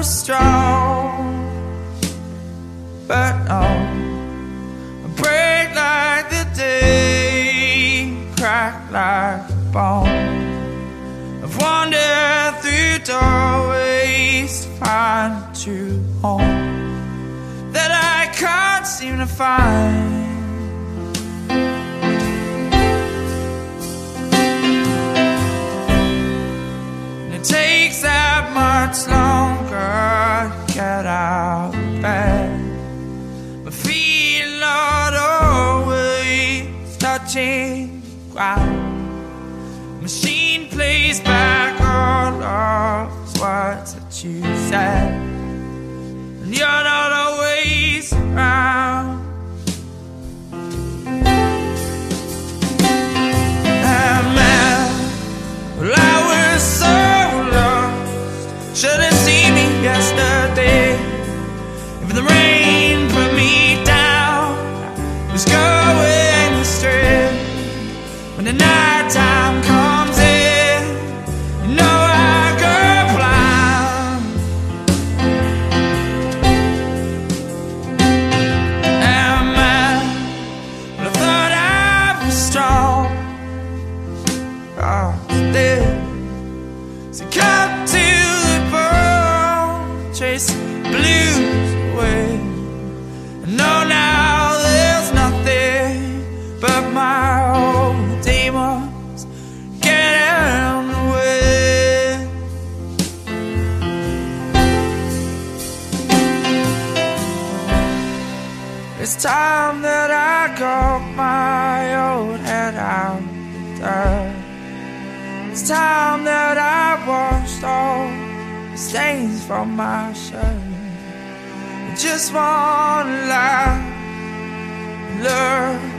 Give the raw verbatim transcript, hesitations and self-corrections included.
strong, but no, I break like the day, crack like a bone. I've wandered through doorways to find a true home that I can't seem to find. It takes that much longer to get out of bed. My feet not always touching the ground. Machine plays back all of those words that you said, and you're not always around. And man, well, I was so should've seen me yesterday. If the rain put me down, I was going astray. When the night time comes in, you know I go blind. And man, well, I thought I was strong. Oh, today, so come to chase blues away. I know now there's nothing but my own demons getting in the way. It's time that I got my old head out the dirt. It's time that I washed all stains from my shirt. I just wanna laugh, learn